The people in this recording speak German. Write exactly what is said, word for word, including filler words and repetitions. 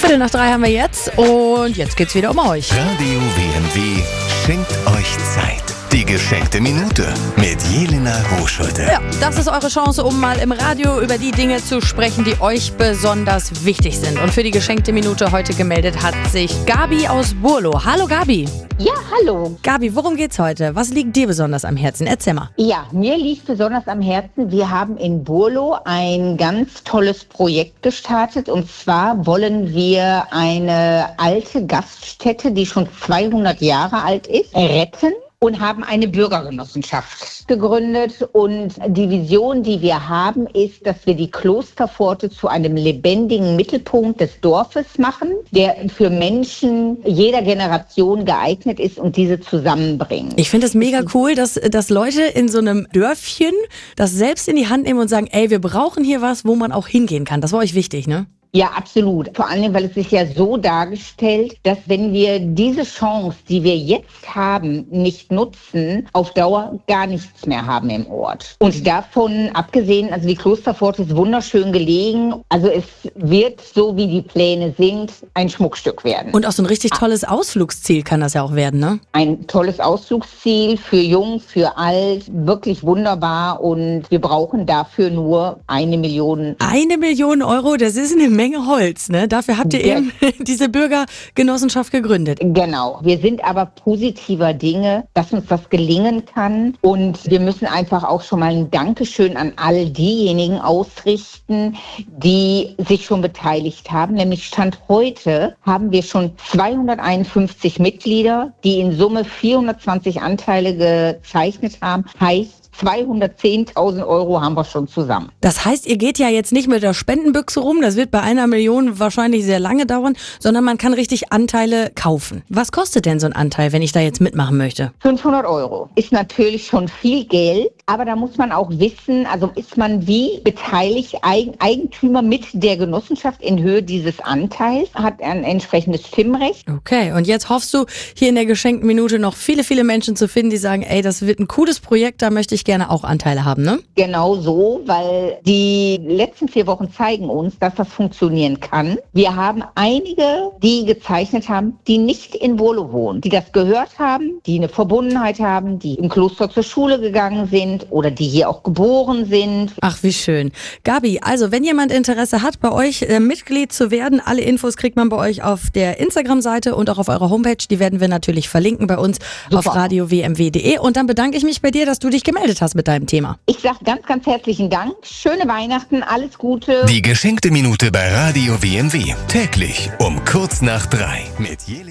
Viertel nach drei haben wir jetzt und jetzt geht's wieder um euch. Radio W M W schenkt euch Zeit. Die geschenkte Minute mit Jelena Hochschulte. Ja, das ist eure Chance, um mal im Radio über die Dinge zu sprechen, die euch besonders wichtig sind. Und für die geschenkte Minute heute gemeldet hat sich Gabi aus Burlo. Hallo Gabi. Ja, hallo. Gabi, worum geht's heute? Was liegt dir besonders am Herzen? Erzähl mal. Ja, mir liegt besonders am Herzen, wir haben in Burlo ein ganz tolles Projekt gestartet. Und zwar wollen wir eine alte Gaststätte, die schon zweihundert Jahre alt ist, retten. Und haben eine Bürgergenossenschaft gegründet. Und die Vision, die wir haben, ist, dass wir die Klosterpforte zu einem lebendigen Mittelpunkt des Dorfes machen, der für Menschen jeder Generation geeignet ist und diese zusammenbringen. Ich finde es mega cool, dass, dass Leute in so einem Dörfchen das selbst in die Hand nehmen und sagen, ey, wir brauchen hier was, wo man auch hingehen kann. Das war euch wichtig, ne? Ja, absolut. Vor allem, weil es sich ja so dargestellt, dass wenn wir diese Chance, die wir jetzt haben, nicht nutzen, auf Dauer gar nichts mehr haben im Ort. Und davon abgesehen, also die Klosterpforte ist wunderschön gelegen. Also es wird, so wie die Pläne sind, ein Schmuckstück werden. Und auch so ein richtig tolles Ausflugsziel kann das ja auch werden, ne? Ein tolles Ausflugsziel für jung, für alt, wirklich wunderbar. Und wir brauchen dafür nur eine Million. Eine Million Euro, das ist eine Menge Holz, ne? Dafür habt ihr Ja. eben diese Bürgergenossenschaft gegründet. Genau. Wir sind aber positiver Dinge, dass uns das gelingen kann. Und wir müssen einfach auch schon mal ein Dankeschön an all diejenigen ausrichten, die sich schon beteiligt haben. Nämlich Stand heute haben wir schon zweihunderteinundfünfzig Mitglieder, die in Summe vierhundertzwanzig Anteile gezeichnet haben. Heißt, zweihundertzehntausend Euro haben wir schon zusammen. Das heißt, ihr geht ja jetzt nicht mit der Spendenbüchse rum, das wird bei einer Million wahrscheinlich sehr lange dauern, sondern man kann richtig Anteile kaufen. Was kostet denn so ein Anteil, wenn ich da jetzt mitmachen möchte? fünfhundert Euro ist natürlich schon viel Geld, aber da muss man auch wissen, also ist man wie beteiligt, Eigentümer mit der Genossenschaft in Höhe dieses Anteils, hat ein entsprechendes Stimmrecht. Okay, und jetzt hoffst du, hier in der geschenkten Minute noch viele, viele Menschen zu finden, die sagen, ey, das wird ein cooles Projekt, da möchte ich gerne auch Anteile haben, ne? Genau so, weil die letzten vier Wochen zeigen uns, dass das funktionieren kann. Wir haben einige, die gezeichnet haben, die nicht in Burlo wohnen, die das gehört haben, die eine Verbundenheit haben, die im Kloster zur Schule gegangen sind oder die hier auch geboren sind. Ach, wie schön. Gabi, also wenn jemand Interesse hat, bei euch äh, Mitglied zu werden, alle Infos kriegt man bei euch auf der Instagram-Seite und auch auf eurer Homepage. Die werden wir natürlich verlinken bei uns Super. Auf radio w m w punkt de. Und dann bedanke ich mich bei dir, dass du dich gemeldet hast mit deinem Thema. Ich sage ganz, ganz herzlichen Dank. Schöne Weihnachten, alles Gute. Die geschenkte Minute bei Radio W M W. Täglich um kurz nach drei mit Jelena.